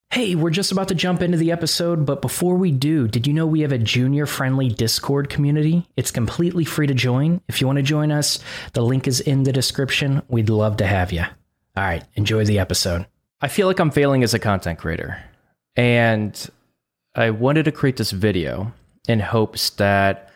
Hey, we're just about to jump into the episode, but before we do, did you know we have a junior-friendly Discord community? It's completely free to join. If you want to join us, the link is in the description. We'd love to have you. All right, enjoy the episode. I feel like I'm failing as a content creator, and I wanted to create this video in hopes that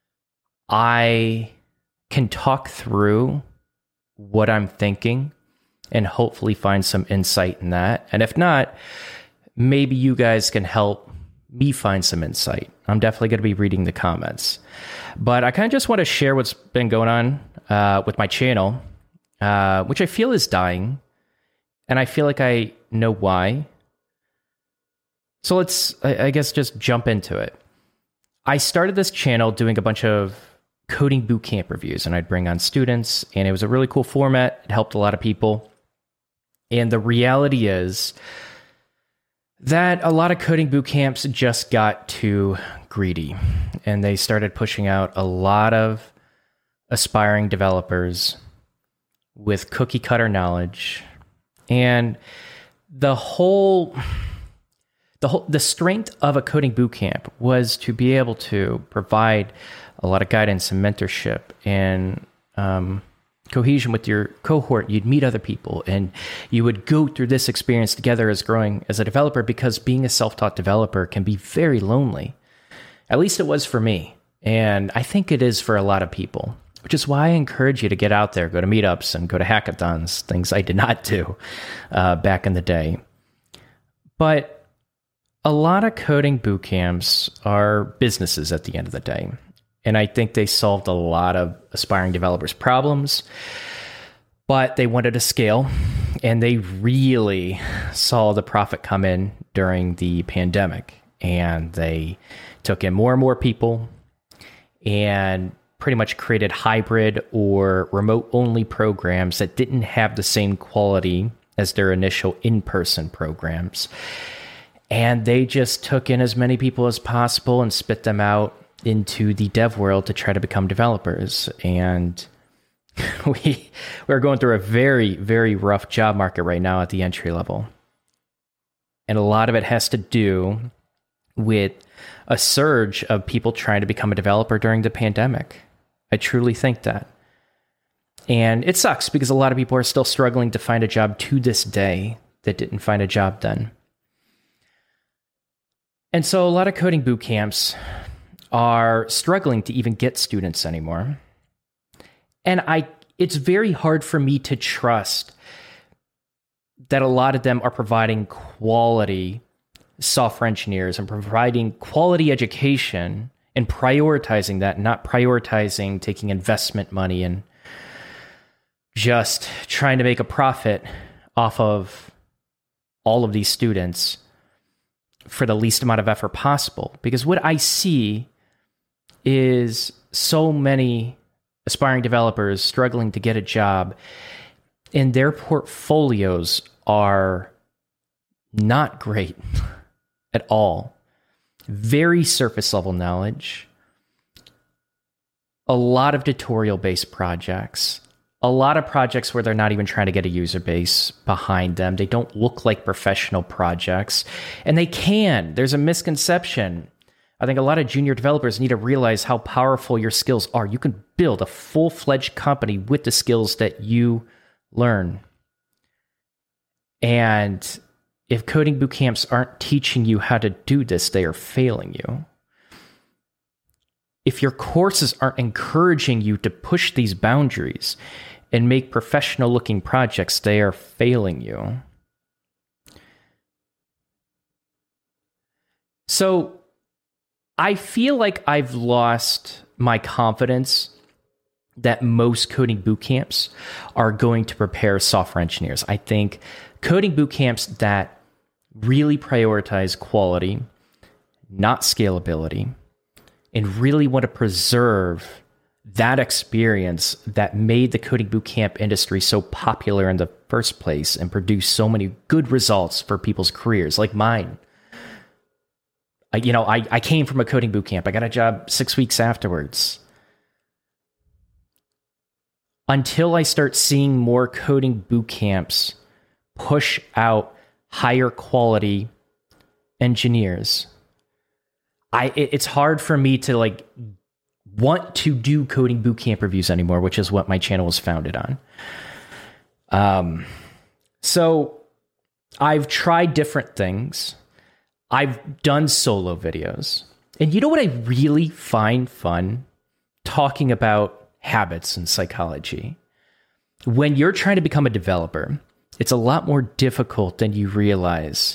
I can talk through what I'm thinking and hopefully find some insight in that. And if not, maybe you guys can help me find some insight. I'm definitely going to be reading the comments. But I kind of just want to share what's been going on with my channel, which I feel is dying. And I feel like I know why. So let's, I guess, just jump into it. I started this channel doing a bunch of coding bootcamp reviews, and I'd bring on students, and it was a really cool format. It helped a lot of people. And the reality is that a lot of coding bootcamps just got too greedy, and they started pushing out a lot of aspiring developers with cookie cutter knowledge. And the strength of a coding bootcamp was to be able to provide a lot of guidance and mentorship and cohesion with your cohort. You'd meet other people and you would go through this experience together as growing as a developer, because being a self-taught developer can be very lonely. At least it was for me. And I think it is for a lot of people, which is why I encourage you to get out there, go to meetups and go to hackathons, things I did not do back in the day. But a lot of coding boot camps are businesses at the end of the day. And I think they solved a lot of aspiring developers' problems, but they wanted to scale, and they really saw the profit come in during the pandemic. And they took in more and more people and pretty much created hybrid or remote-only programs that didn't have the same quality as their initial in-person programs. And they just took in as many people as possible and spit them out into the dev world to try to become developers. And we're going through a very, very rough job market right now at the entry level. And a lot of it has to do with a surge of people trying to become a developer during the pandemic. I truly think that. And it sucks because a lot of people are still struggling to find a job to this day that didn't find a job then. And so a lot of coding boot camps are struggling to even get students anymore. And it's very hard for me to trust that a lot of them are providing quality software engineers and providing quality education and prioritizing that, not prioritizing taking investment money and just trying to make a profit off of all of these students for the least amount of effort possible. Because what I see is so many aspiring developers struggling to get a job, and their portfolios are not great at all. Very surface level knowledge, a lot of tutorial-based projects, a lot of projects where they're not even trying to get a user base behind them. They don't look like professional projects, and they can. There's a misconception. I think a lot of junior developers need to realize how powerful your skills are. You can build a full-fledged company with the skills that you learn. And if coding boot camps aren't teaching you how to do this, they are failing you. If your courses aren't encouraging you to push these boundaries and make professional-looking projects, they are failing you. So I feel like I've lost my confidence that most coding boot camps are going to prepare software engineers. I think coding boot camps that really prioritize quality, not scalability, and really want to preserve that experience that made the coding bootcamp industry so popular in the first place and produced so many good results for people's careers, like mine. I came from a coding bootcamp. I got a job 6 weeks afterwards. Until I start seeing more coding bootcamps push out higher quality engineers, it's hard for me to like want to do coding bootcamp reviews anymore, which is what my channel was founded on. So I've tried different things. I've done solo videos. And you know what I really find fun? Talking about habits and psychology. When you're trying to become a developer, it's a lot more difficult than you realize.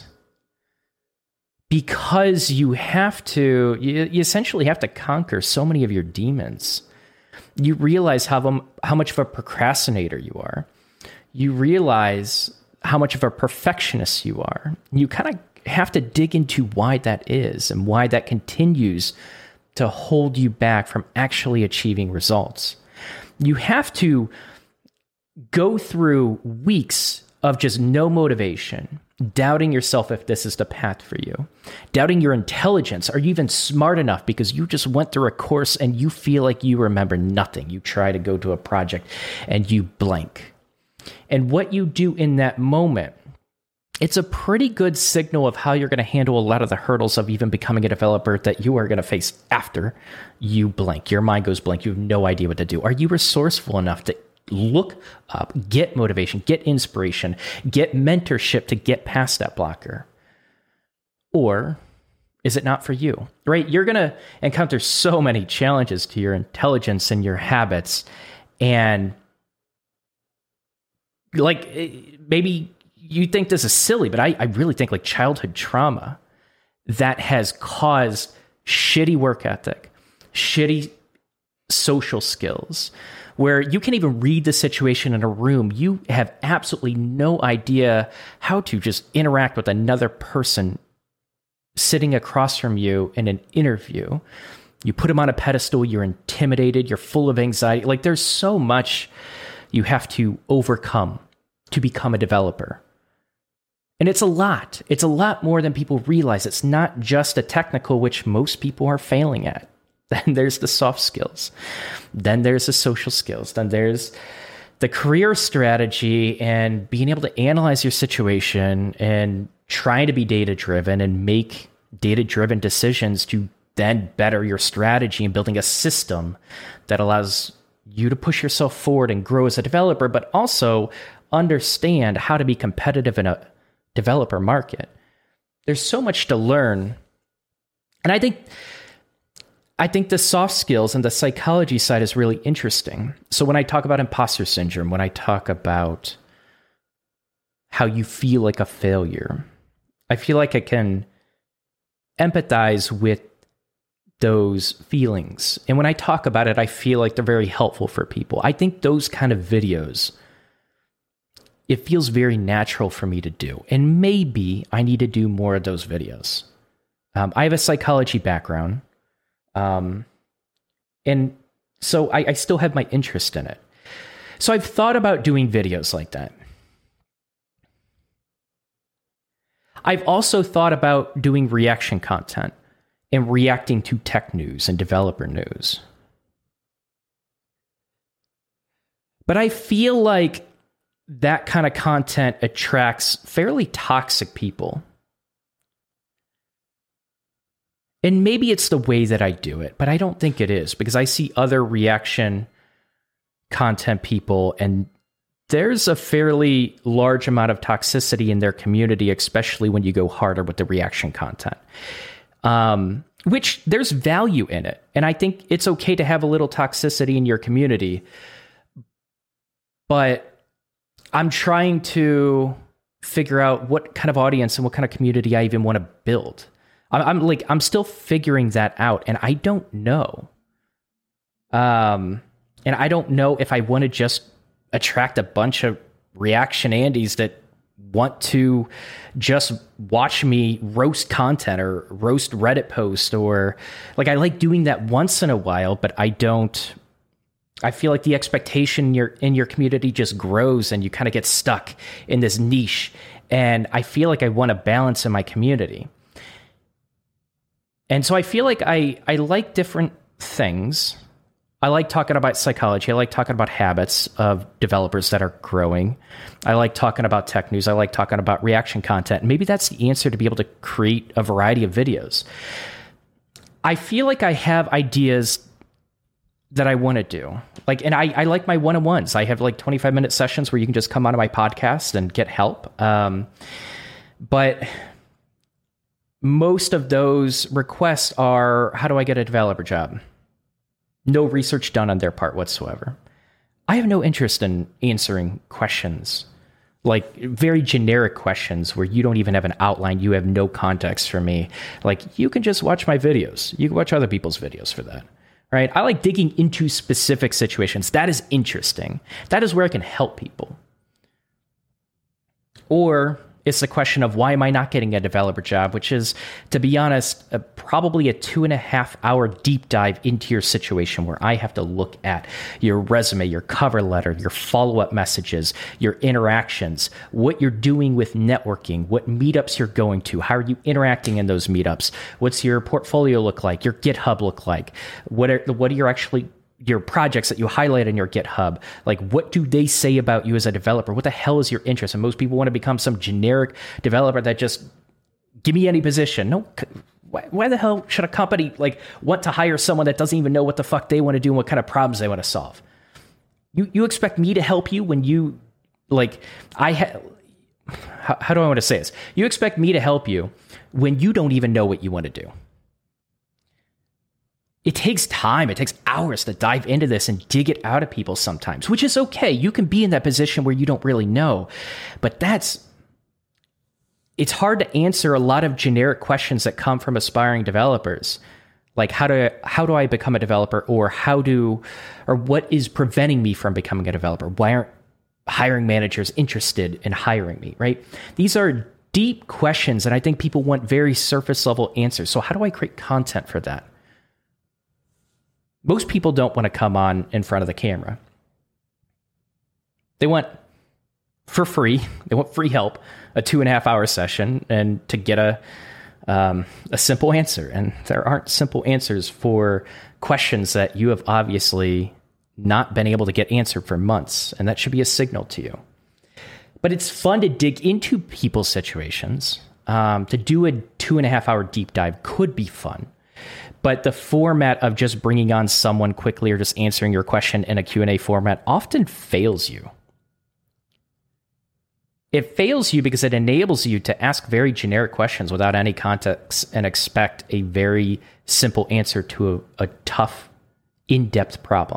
Because you essentially have to conquer so many of your demons. You realize how much of a procrastinator you are. You realize how much of a perfectionist you are. You kind of have to dig into why that is and why that continues to hold you back from actually achieving results. You have to go through weeks of just no motivation, doubting yourself if this is the path for you, doubting your intelligence. Are you even smart enough because you just went through a course and you feel like you remember nothing? You try to go to a project and you blank. And what you do in that moment, it's a pretty good signal of how you're going to handle a lot of the hurdles of even becoming a developer that you are going to face after you blank. Your mind goes blank. You have no idea what to do. Are you resourceful enough to look up, get motivation, get inspiration, get mentorship to get past that blocker? Or is it not for you, right? You're going to encounter so many challenges to your intelligence and your habits. And like, maybe you think this is silly, but I really think like childhood trauma that has caused shitty work ethic, shitty social skills, where you can't even read the situation in a room. You have absolutely no idea how to just interact with another person sitting across from you in an interview. You put them on a pedestal, you're intimidated, you're full of anxiety. Like there's so much you have to overcome to become a developer. And it's a lot. It's a lot more than people realize. It's not just a technical, which most people are failing at. Then there's the soft skills. Then there's the social skills. Then there's the career strategy and being able to analyze your situation and trying to be data-driven and make data-driven decisions to then better your strategy and building a system that allows you to push yourself forward and grow as a developer, but also understand how to be competitive in a developer market. There's so much to learn. And I think the soft skills and the psychology side is really interesting. So when I talk about imposter syndrome, when I talk about how you feel like a failure, I feel like I can empathize with those feelings. And when I talk about it, I feel like they're very helpful for people. I think those kind of videos, it feels very natural for me to do. And maybe I need to do more of those videos. I have a psychology background. And so I still have my interest in it. So I've thought about doing videos like that. I've also thought about doing reaction content and reacting to tech news and developer news. But I feel like that kind of content attracts fairly toxic people. And maybe it's the way that I do it, but I don't think it is, because I see other reaction content people, and there's a fairly large amount of toxicity in their community, especially when you go harder with the reaction content. Which there's value in it. And I think it's okay to have a little toxicity in your community. But I'm trying to figure out what kind of audience and what kind of community I even want to build. I'm still figuring that out, and I don't know. And I don't know if I want to just attract a bunch of reaction Andys that want to just watch me roast content or roast Reddit post, or like, I like doing that once in a while, but I feel like the expectation in your community just grows and you kind of get stuck in this niche. And I feel like I want a balance in my community. And so I feel like I like different things. I like talking about psychology. I like talking about habits of developers that are growing. I like talking about tech news. I like talking about reaction content. And maybe that's the answer to be able to create a variety of videos. I feel like I have ideas that I want to do. And I like my one-on-ones. I have 25-minute sessions where you can just come onto my podcast and get help. But most of those requests are, how do I get a developer job? No research done on their part whatsoever. I have no interest in answering questions, very generic questions where you don't even have an outline. You have no context for me. You can just watch my videos. You can watch other people's videos for that, right? I like digging into specific situations. That is interesting. That is where I can help people. Or it's the question of why am I not getting a developer job, which is, to be honest, probably a 2.5-hour deep dive into your situation where I have to look at your resume, your cover letter, your follow-up messages, your interactions, what you're doing with networking, what meetups you're going to, how are you interacting in those meetups, what's your portfolio look like, your GitHub look like, what are your projects that you highlight in your GitHub, what do they say about you as a developer? What the hell is your interest? And most people want to become some generic developer that just give me any position. No, why the hell should a company want to hire someone that doesn't even know what the fuck they want to do and what kind of problems they want to solve? You expect me to help you when you how do I want to say this? You expect me to help you when you don't even know what you want to do. It takes time. It takes hours to dive into this and dig it out of people sometimes, which is okay. You can be in that position where you don't really know, but it's hard to answer a lot of generic questions that come from aspiring developers. How do I become a developer, or what is preventing me from becoming a developer? Why aren't hiring managers interested in hiring me, right? These are deep questions, and I think people want very surface level answers. So how do I create content for that? Most people don't want to come on in front of the camera. They want, for free, they want free help, a 2.5-hour session, and to get a simple answer. And there aren't simple answers for questions that you have obviously not been able to get answered for months. And that should be a signal to you. But it's fun to dig into people's situations. To do a 2.5-hour deep dive could be fun. But the format of just bringing on someone quickly or just answering your question in a Q&A format often fails you. It fails you because it enables you to ask very generic questions without any context and expect a very simple answer to a tough, in-depth problem.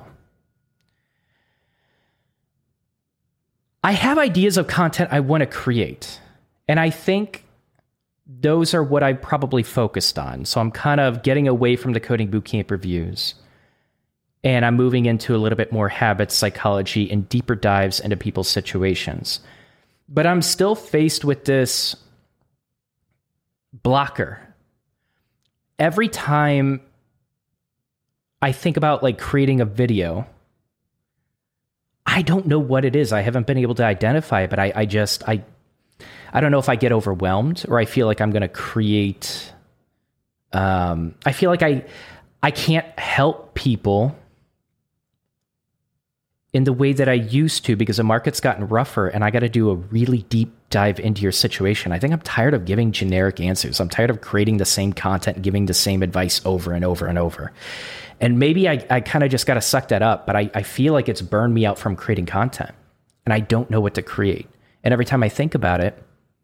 I have ideas of content I want to create, and I think those are what I've probably focused on. So I'm kind of getting away from the Coding Bootcamp reviews, and I'm moving into a little bit more habits, psychology, and deeper dives into people's situations. But I'm still faced with this blocker. Every time I think about creating a video, I don't know what it is. I haven't been able to identify it, but I don't know if I get overwhelmed or I feel like I'm going to create. I feel like I can't help people in the way that I used to because the market's gotten rougher and I got to do a really deep dive into your situation. I think I'm tired of giving generic answers. I'm tired of creating the same content and giving the same advice over and over and over. And maybe I kind of just got to suck that up, but I feel like it's burned me out from creating content and I don't know what to create. And every time I think about it,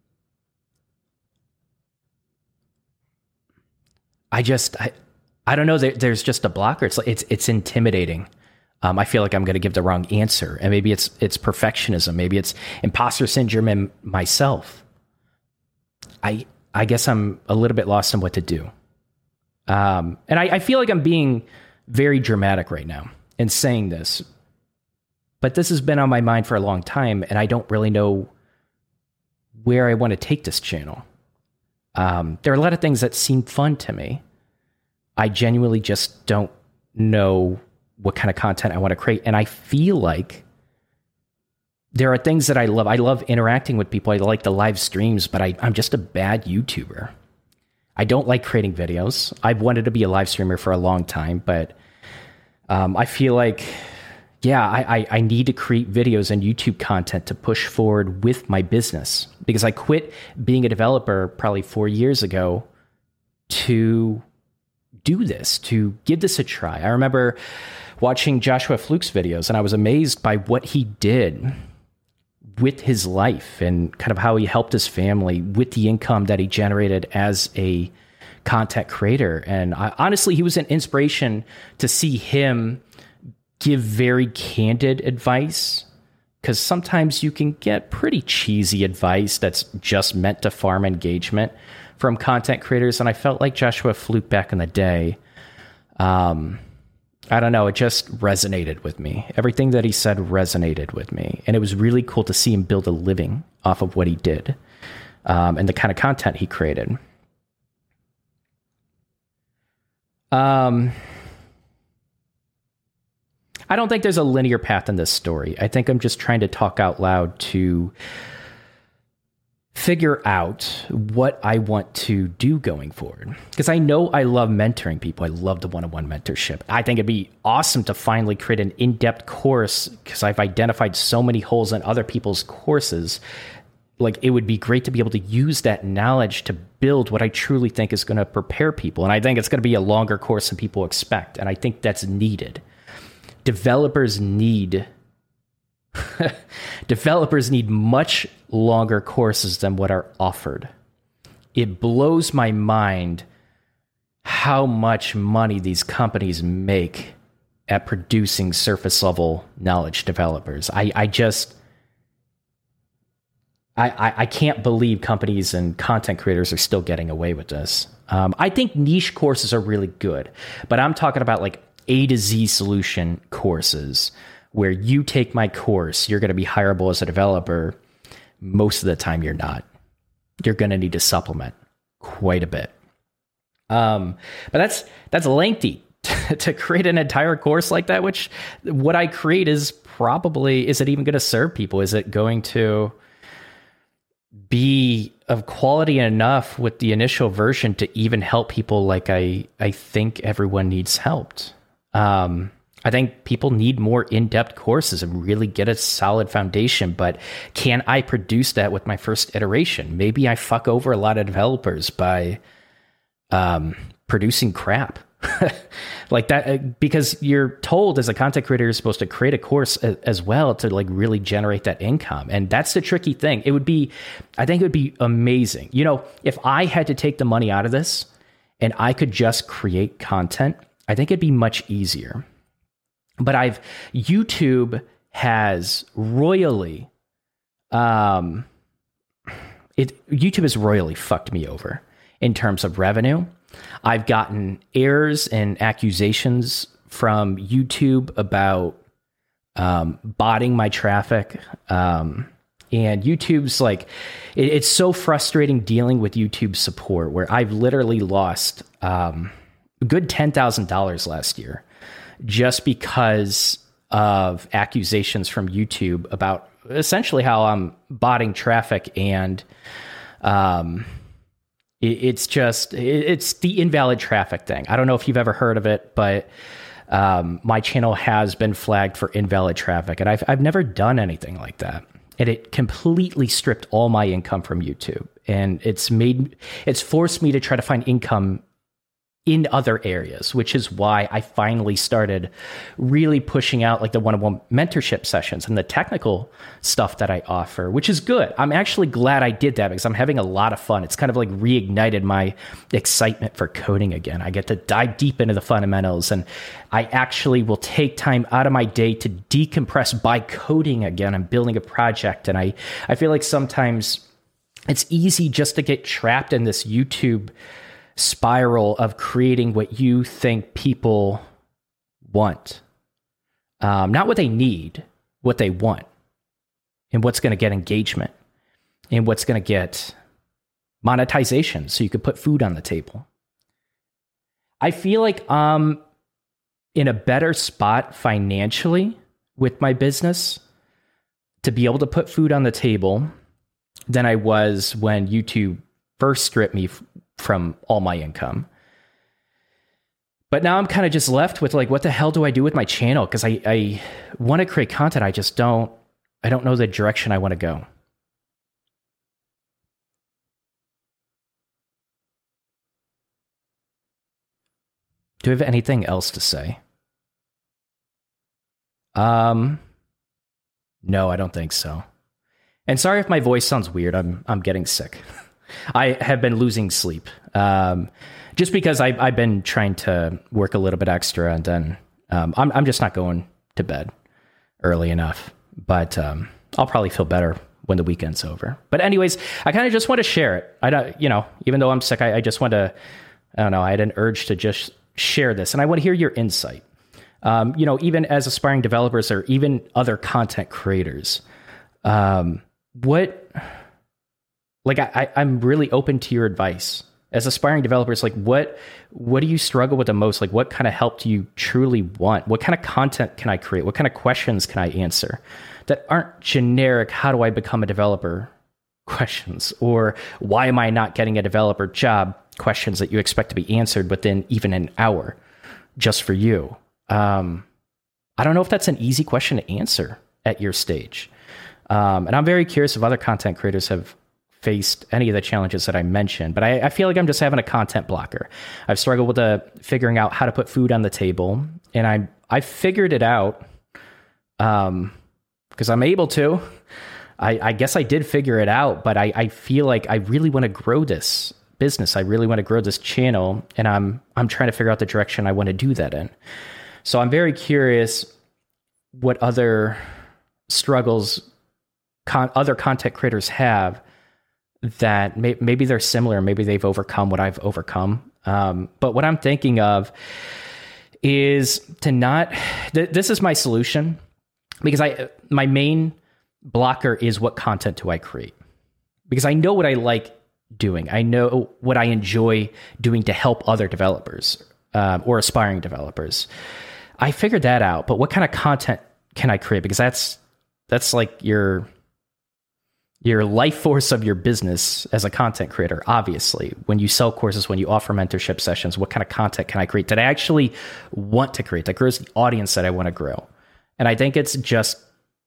I don't know. There's just a blocker. It's intimidating. I feel like I'm going to give the wrong answer, and maybe it's perfectionism. Maybe it's imposter syndrome in myself. I guess I'm a little bit lost on what to do. And I feel like I'm being very dramatic right now in saying this, but this has been on my mind for a long time, and I don't really know where I want to take this channel. There are a lot of things that seem fun to me. I genuinely just don't know what kind of content I want to create. And I feel like there are things that I love. I love interacting with people. I like the live streams, but I'm just a bad YouTuber. I don't like creating videos. I've wanted to be a live streamer for a long time, but I feel like, yeah, I need to create videos and YouTube content to push forward with my business, because I quit being a developer probably 4 years ago to do this, to give this a try. I remember watching Joshua Fluke's videos, and I was amazed by what he did with his life and kind of how he helped his family with the income that he generated as a content creator. And honestly, he was an inspiration to see him give very candid advice, because sometimes you can get pretty cheesy advice that's just meant to farm engagement from content creators. And I felt like Joshua Fluke back in the day, I don't know, it just resonated with me. Everything that he said resonated with me. And it was really cool to see him build a living off of what he did, and the kind of content he created. I don't think there's a linear path in this story. I think I'm just trying to talk out loud to figure out what I want to do going forward. Because I know I love mentoring people. I love the one-on-one mentorship. I think it'd be awesome to finally create an in-depth course, because I've identified so many holes in other people's courses. Like, it would be great to be able to use that knowledge to build what I truly think is going to prepare people. And I think it's going to be a longer course than people expect. And I think that's needed. Developers need much longer courses than what are offered. It blows my mind how much money these companies make at producing surface level knowledge developers. I can't believe companies and content creators are still getting away with this. I think niche courses are really good, but I'm talking about like A to Z solution courses where you take my course, you're going to be hireable as a developer. Most of the time you're not. You're going to need to supplement quite a bit. But that's lengthy to create an entire course like that, which what I create is it even going to serve people? Is it going to be of quality enough with the initial version to even help people like I think everyone needs helped? I think people need more in-depth courses and really get a solid foundation, but can I produce that with my first iteration? Maybe I fuck over a lot of developers by producing crap like that, because you're told as a content creator, you're supposed to create a course as well to like really generate that income. And that's the tricky thing. I think it would be amazing. You know, if I had to take the money out of this and I could just create content, I think it'd be much easier. But YouTube has royally, YouTube has royally fucked me over in terms of revenue. I've gotten errors and accusations from YouTube about botting my traffic. And YouTube's like, it's so frustrating dealing with YouTube support, where I've literally lost a good $10,000 last year just because of accusations from YouTube about essentially how I'm botting traffic. And it's the invalid traffic thing. I don't know if you've ever heard of it, but my channel has been flagged for invalid traffic, and I've never done anything like that. And it completely stripped all my income from YouTube, and it's forced me to try to find income in other areas, which is why I finally started really pushing out like the one-on-one mentorship sessions and the technical stuff that I offer, which is good. I'm actually glad I did that because I'm having a lot of fun. It's kind of like reignited my excitement for coding again. I get to dive deep into the fundamentals, and I actually will take time out of my day to decompress by coding again and building a project. And I feel like sometimes it's easy just to get trapped in this YouTube spiral of creating what you think people want. Not what they need, what they want, and what's going to get engagement, and what's going to get monetization so you could put food on the table. I feel like I'm in a better spot financially with my business to be able to put food on the table than I was when YouTube first stripped me from all my income. But now I'm kind of just left with like, what the hell do I do with my channel? Because I want to create content. I don't know the direction I want to go. Do you have anything else to say? No, I don't think so. And sorry if my voice sounds weird. I'm getting sick. I have been losing sleep. Just because I've been trying to work a little bit extra, and then I'm just not going to bed early enough. But I'll probably feel better when the weekend's over. But anyways, I kind of just want to share it. I don't, even though I'm sick, I just want to. I don't know. I had an urge to just share this, and I want to hear your insight. Even as aspiring developers or even other content creators, I'm really open to your advice. As aspiring developers, like what do you struggle with the most? Like what kind of help do you truly want? What kind of content can I create? What kind of questions can I answer that aren't generic? How do I become a developer questions? Or why am I not getting a developer job questions that you expect to be answered within even an hour just for you? I don't know if that's an easy question to answer at your stage. And I'm very curious if other content creators have faced any of the challenges that I mentioned, but I feel like I'm just having a content blocker. I've struggled with figuring out how to put food on the table, and I figured it out because I'm able to. I guess I did figure it out, but I feel like I really want to grow this business. I really want to grow this channel, and I'm trying to figure out the direction I want to do that in. So I'm very curious what other struggles other content creators have that maybe they're similar, maybe they've overcome what I've overcome. But what I'm thinking of is to not, this is my solution, because my main blocker is what content do I create? Because I know what I like doing. I know what I enjoy doing to help other developers or aspiring developers. I figured that out, but what kind of content can I create? Because that's like your life force of your business as a content creator. Obviously, when you sell courses, when you offer mentorship sessions, what kind of content can I create that I actually want to create, that grows the audience that I want to grow? And I think it's just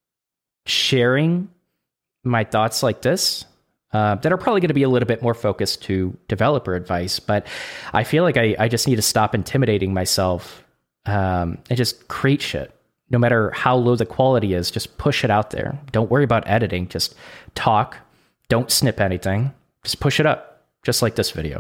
sharing my thoughts like this that are probably going to be a little bit more focused to developer advice. But I feel like I just need to stop intimidating myself and just create shit. No matter how low the quality is, just push it out there. Don't worry about editing. Just talk. Don't snip anything. Just push it up, just like this video.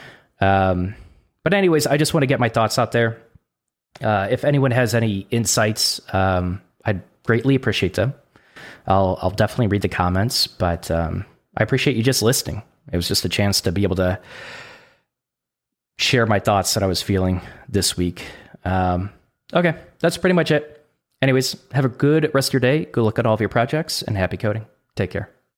But anyways, I just want to get my thoughts out there. If anyone has any insights, I'd greatly appreciate them. I'll definitely read the comments, but I appreciate you just listening. It was just a chance to be able to share my thoughts that I was feeling this week. Okay, that's pretty much it. Anyways, have a good rest of your day. Go look at all of your projects, and happy coding. Take care.